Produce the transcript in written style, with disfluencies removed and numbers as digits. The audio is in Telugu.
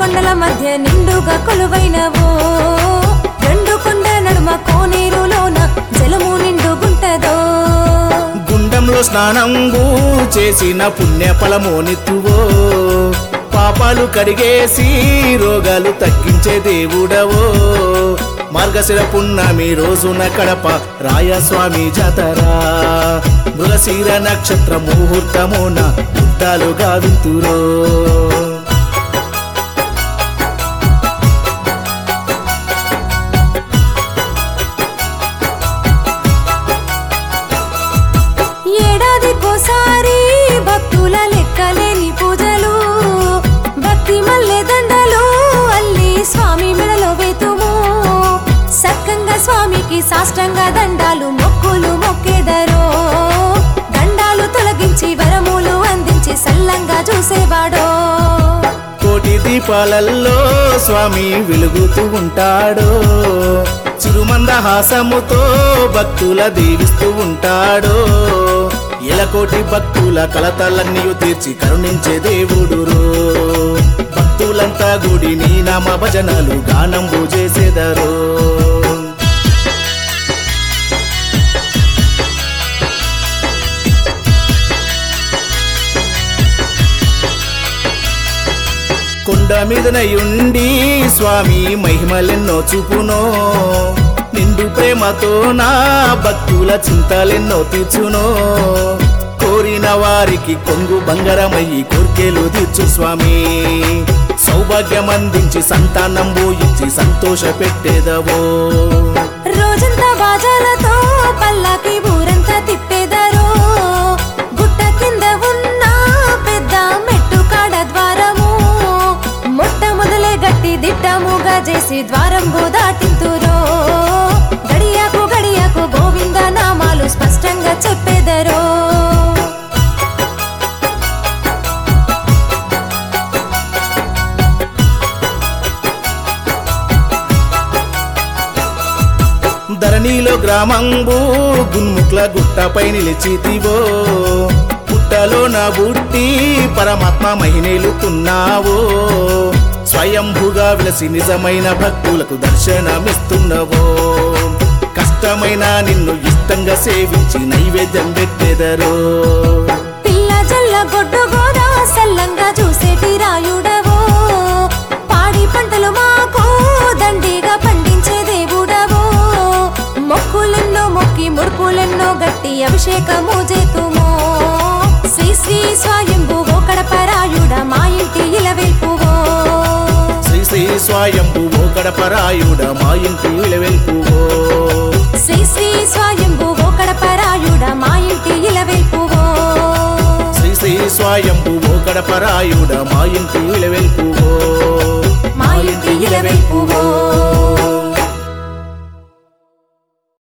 కొండల మధ్య నిండుగా కొలువైనవో రెండు కొండల నడుమ కోనేరులోన జలము నిండుగుంటదో గుండంలో స్నానంబు చేసిన పుణ్య ఫలమోనిత్తువో పాపాలు కడిగేసి రోగాలు తగ్గించే దేవుడవో మార్గశిర పున్నమి రోజున కడప రాయస్వామి జాతర మృగశిర నక్షత్ర ముహూర్తమున యుద్ధాలుగా వింతురో ఏడాదికోసారి భక్తుల లెక్కలేని పూజలు భక్తి మల్లె దండలు అల్లి స్వామి మెడలో వేతుము సక్కంగా స్వామికి సాష్టంగ దండాలు మొక్కులు మొక్కేదరో దండాలు తొలగించి వరములు అందించి సల్లంగా చూసేవాడో కోటి దీపాలల్లో స్వామి వెలుగుతూ ఉంటాడో చిరుమందహాసముతో భక్తుల దీవిస్తూ ఉంటాడో ఎలకోటి భక్తుల కలతలన్నీ తీర్చి కరుణించే దేవుడురో భక్తులంతా గుడి నీ నామ భజనలు గానంబు చేసేదరో కొండ మీదనయుండి స్వామి మహిమలెన్నో చూపునో నిండు ప్రేమతో నా భక్తుల చింతలెన్నో తీర్చునో కోరిన వారికి కొంగు బంగారమయ్యి కోర్కెలు తీర్చు స్వామి సౌభాగ్యం అందించి సంతానంబు ఇచ్చి సంతోష పెట్టేదవో రోజంతా బాజాలతో పల్లాకి ఊరంతా తిప్పేదరో గుట్ట కింద ఉన్న పెద్ద మెట్టు కాడ ద్వారము మొట్టమొదలే గట్టి దిట్టముగా చేసి ద్వారంబు దాటింతురో గడియాకు గడియాకు గోవింద నామాలు స్పష్టంగా చెప్పేదరో ధరణిలో గ్రామంబు గున్ముక్ల గుట్టపై నిలిచితివో పుట్టలో నా బుట్టి పరమాత్మ మహినేలుతున్నావో స్వయంభుగా విలసి నిజమైన భక్తులకు దర్శనమిస్తున్నవో కష్టమైన నిన్ను ఇష్టంగా సేవించి నైవేద్యం పెట్టెదరో పిల్ల జల్ల గొడ్డు గోదా సల్లంగా చూసేటి రాయుడవో పాడి పంటలు మాకు దండిగా పండించే దేవుడవో మొక్కులెన్నో మొక్కి ముడుపులెన్నో గట్టి అభిషేకము చేతుమో శ్రీ శ్రీ స్వయంభువో కడపరాయుడ మా ఇంటి ఇలవెల్పువో శ్రీ శ్రీ స్వయంభువో కడపరాయుడ మా ఇంటి ఇలవెల్పువో శ్రీ శ్రీ స్వయంభువో కడపరాయుడ మా ఇంటి ఇలవెల్పువో శ్రీ శ్రీ స్వయంభువో కడపరాయుడ మా ఇంటి ఇలవెల్పువో